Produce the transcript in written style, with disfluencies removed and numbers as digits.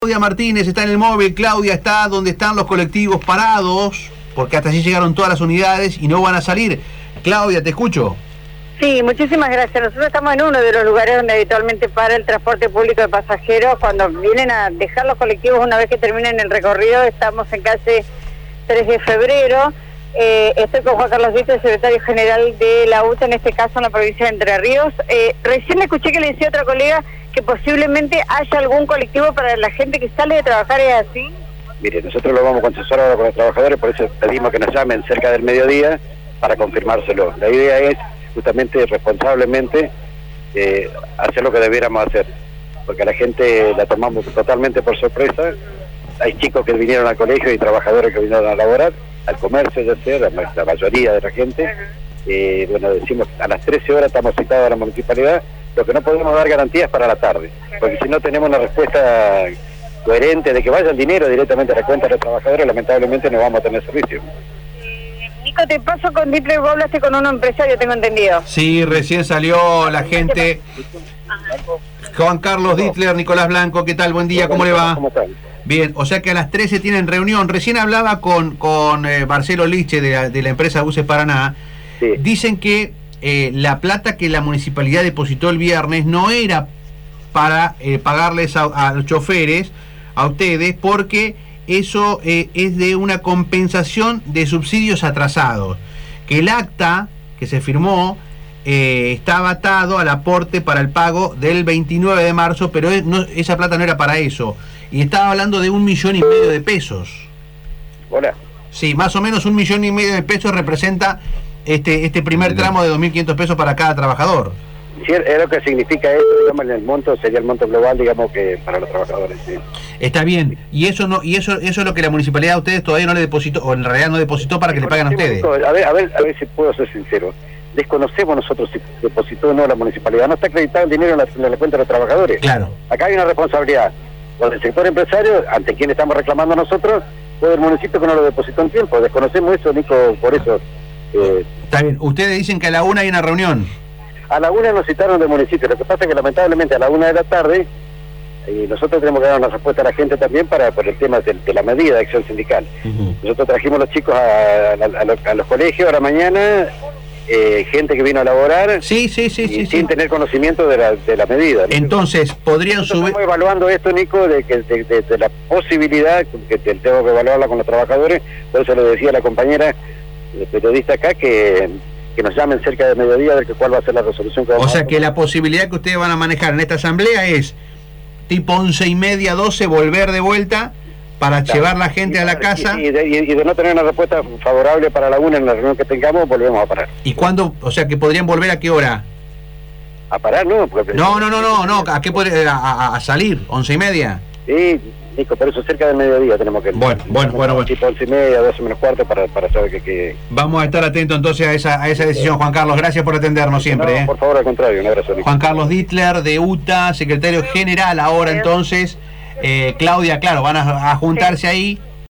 Claudia Martínez está en el móvil. Claudia, está donde están los colectivos parados, porque hasta allí llegaron todas las unidades y no van a salir. Claudia, te escucho. Sí, muchísimas gracias. Nosotros estamos en uno de los lugares donde habitualmente para el transporte público de pasajeros. Cuando vienen a dejar los colectivos una vez que terminen el recorrido, estamos en calle 3 de febrero. Estoy con Juan Carlos Ditler, secretario general de la UTA, en este caso en la provincia de Entre Ríos. Recién escuché que le decía a otra colega que posiblemente haya algún colectivo para la gente que sale de trabajar, ¿es así? Mire, nosotros lo vamos a consensuar ahora con los trabajadores, por eso pedimos que nos llamen cerca del mediodía para confirmárselo. La idea es justamente responsablemente hacer lo que debiéramos hacer, porque a la gente la tomamos totalmente por sorpresa. Hay chicos que vinieron al colegio y trabajadores que vinieron a laborar, al comercio ya sea, la mayoría de la gente. Bueno, decimos a las 13 horas estamos citados a la municipalidad, lo que no podemos dar garantías para la tarde, porque si no tenemos una respuesta coherente de que vaya el dinero directamente a la cuenta de los trabajadores, lamentablemente no vamos a tener servicio. Nico, te paso con Ditler, vos hablaste con un empresario, tengo entendido. Sí, recién salió la gente. Juan Carlos Ditler, Nicolás Blanco, ¿qué tal? Buen día, ¿cómo le va? ¿Cómo están? Bien, o sea que a las 13 tienen reunión. Recién hablaba con Marcelo Liche de la empresa Buses Paraná. Sí. Dicen que la plata que la municipalidad depositó el viernes no era para pagarles a los choferes, a ustedes, porque eso es de una compensación de subsidios atrasados. Que el acta que se firmó estaba atado al aporte para el pago del 29 de marzo, pero esa plata no era para eso. Y estaba hablando de 1,5 millones de pesos. Hola. Sí, más o menos 1,5 millones de pesos representa este primer tramo de 2.500 pesos para cada trabajador. Sí, es lo que significa eso, digamos, en el monto, sería el monto global, digamos, que para los trabajadores, sí. Está bien, y eso es lo que la municipalidad a ustedes todavía no le depositó, o en realidad no depositó para que le paguen a ustedes. A ver si puedo ser sincero. Desconocemos nosotros si depositó o no la municipalidad. No está acreditado el dinero en la cuenta de los trabajadores. Claro. Acá hay una responsabilidad por el sector empresario, ante quien estamos reclamando nosotros, o del municipio que no lo depositó en tiempo. Desconocemos eso, Nico, por eso. Está bien, ustedes dicen que a la 1 hay una reunión. A la 1 nos citaron del municipio. Lo que pasa es que lamentablemente a la 1 de la tarde nosotros tenemos que dar una respuesta a la gente también por el tema de la medida de acción sindical. Nosotros trajimos los chicos a los colegios a la mañana, gente que vino a laborar sí, sin tener conocimiento de la medida, ¿no? Entonces podrían subir. Estamos evaluando esto, Nico, de la posibilidad que tengo que evaluarla con los trabajadores. Por eso le decía a la compañera periodista acá que nos llamen cerca de mediodía a ver cuál va a ser la resolución que vamos a tomar. Que la posibilidad que ustedes van a manejar en esta asamblea es tipo 11:30, 12, volver de vuelta para llevar la gente a la casa. Y de no tener una respuesta favorable para la 1 en la reunión que tengamos, volvemos a parar. ¿Y cuándo? O sea, que podrían volver a qué hora. ¿A parar? No. No. ¿A qué podría a salir? 11:30. Sí, Nico, por eso cerca del mediodía tenemos que... Bueno. Tipo 11:30, 12 menos cuarto para saber que... Vamos a estar atentos entonces a esa decisión, Juan Carlos. Gracias por atendernos siempre. No, por favor, al contrario, un abrazo, Nico. Juan Carlos Ditler, de UTA, secretario general ahora entonces. Claudia, claro, van a juntarse ahí